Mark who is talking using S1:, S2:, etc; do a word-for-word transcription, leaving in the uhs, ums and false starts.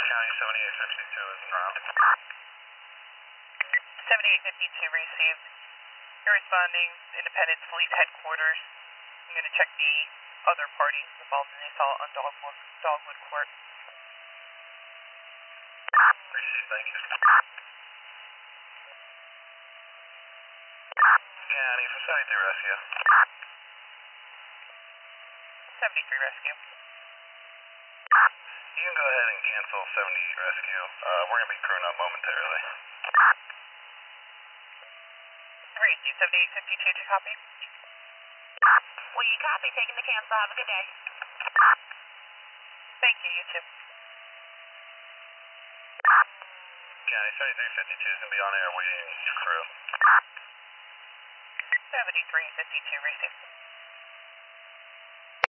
S1: County seventy-eight fifty-two is around.
S2: seventy-eight fifty-two received. You're responding Independence Police Headquarters. I'm going to check the other party involved in the assault on Dogwood, Dogwood Court.
S1: Received, thank you. County for seventy-three rescue.
S2: seventy-three rescue.
S1: You can go ahead and cancel seventy-eight rescue. Uh, we're going to be crewing up momentarily.
S2: Received seventy-eight fifty-two to copy.
S3: Will you copy? Taking the cancel. Have a good day.
S2: Thank you, you too.
S1: County seventy-three fifty-two is going to be on air waiting for crew.
S2: seventy-three fifty-two received.